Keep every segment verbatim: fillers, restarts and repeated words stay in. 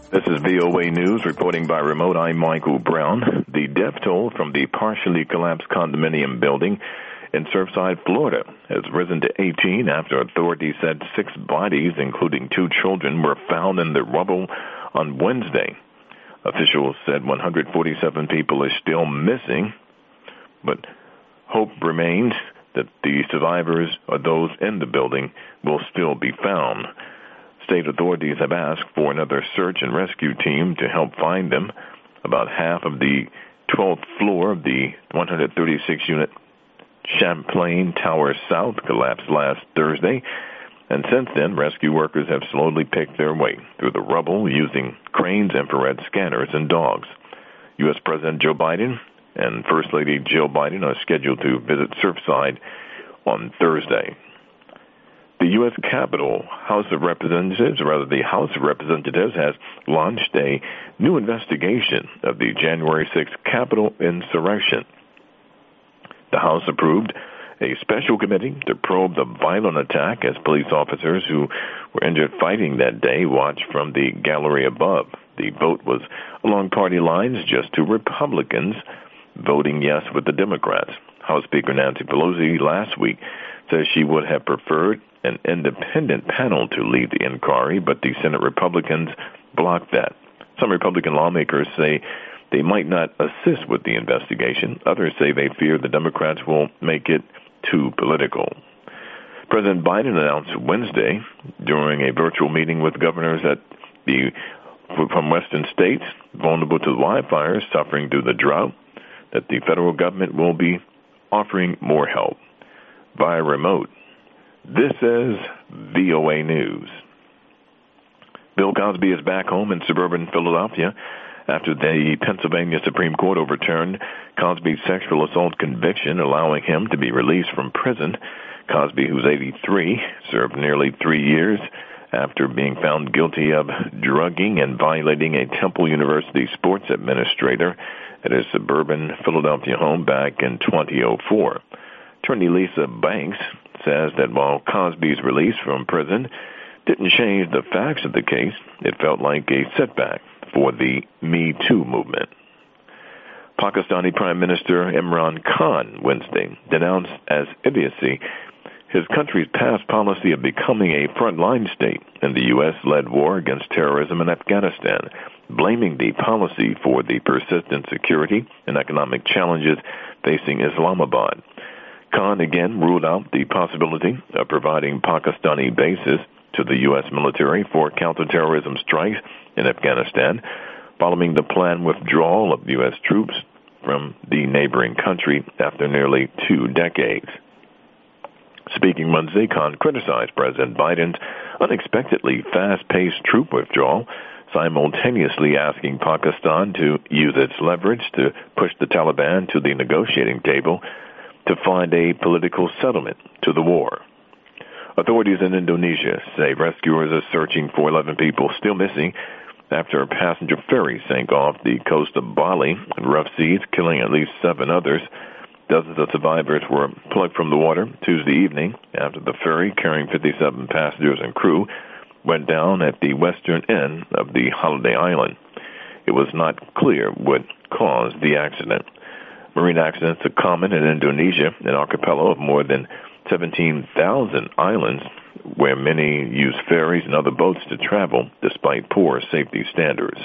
This is V O A News, reporting by remote. I'm Michael Brown. The death toll from the partially collapsed condominium building in Surfside, Florida, has risen to eighteen after authorities said six bodies, including two children, were found in the rubble on Wednesday. Officials said one hundred forty-seven people are still missing, but hope remains that the survivors or those in the building will still be found. State authorities have asked for another search and rescue team to help find them. About half of the twelfth floor of the one hundred thirty-six unit Champlain Tower South collapsed last Thursday, and since then, rescue workers have slowly picked their way through the rubble using cranes, infrared scanners, and dogs. U S President Joe Biden and First Lady Jill Biden are scheduled to visit Surfside on Thursday. The U S Capitol House of Representatives, or rather the House of Representatives, has launched a new investigation of the January sixth Capitol insurrection. The House approved a special committee to probe the violent attack as police officers who were injured fighting that day watched from the gallery above. The vote was along party lines, just two Republicans voting yes with the Democrats. House Speaker Nancy Pelosi last week says she would have preferred an independent panel to lead the inquiry, but the Senate Republicans blocked that. Some Republican lawmakers say they might not assist with the investigation. Others say they fear the Democrats will make it too political. President Biden announced Wednesday during a virtual meeting with governors at the from western states vulnerable to wildfires suffering through the drought that the federal government will be offering more help via remote. This is V O A News. Bill Cosby is back home in suburban Philadelphia after the Pennsylvania Supreme Court overturned Cosby's sexual assault conviction, allowing him to be released from prison. Cosby, who's eighty-three, served nearly three years after being found guilty of drugging and violating a Temple University sports administrator at his suburban Philadelphia home back in twenty oh four. Attorney Lisa Banks says that while Cosby's release from prison didn't change the facts of the case, it felt like a setback for the Me Too movement. Pakistani Prime Minister Imran Khan Wednesday denounced as idiocy his country's past policy of becoming a frontline state in the U S-led war against terrorism in Afghanistan, blaming the policy for the persistent security and economic challenges facing Islamabad. Khan again ruled out the possibility of providing Pakistani bases to the U S military for counterterrorism strikes in Afghanistan, following the planned withdrawal of U S troops from the neighboring country after nearly two decades. Speaking Wednesday, Khan criticized President Biden's unexpectedly fast-paced troop withdrawal, simultaneously asking Pakistan to use its leverage to push the Taliban to the negotiating table to find a political settlement to the war. Authorities in Indonesia say rescuers are searching for eleven people still missing after a passenger ferry sank off the coast of Bali in rough seas, killing at least seven others. Dozens of survivors were plucked from the water Tuesday evening after the ferry carrying fifty-seven passengers and crew went down at the western end of the holiday island. It was not clear what caused the accident. Marine accidents are common in Indonesia, an archipelago of more than seventeen thousand islands, where many use ferries and other boats to travel despite poor safety standards.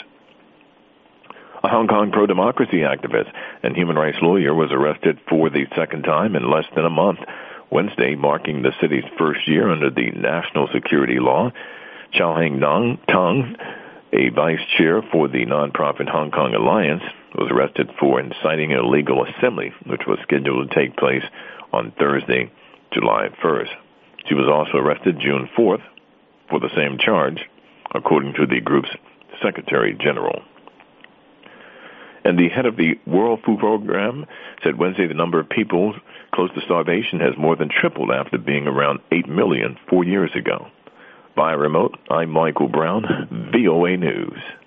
A Hong Kong pro-democracy activist and human rights lawyer was arrested for the second time in less than a month, Wednesday marking the city's first year under the national security law. Chow Hang Nong Tong, a vice chair for the nonprofit Hong Kong Alliance, was arrested for inciting an illegal assembly, which was scheduled to take place on Thursday, July first. She was also arrested June fourth for the same charge, according to the group's Secretary General. And the head of the World Food Program said Wednesday the number of people close to starvation has more than tripled after being around eight million four years ago. Via remote, I'm Michael Brown, V O A News.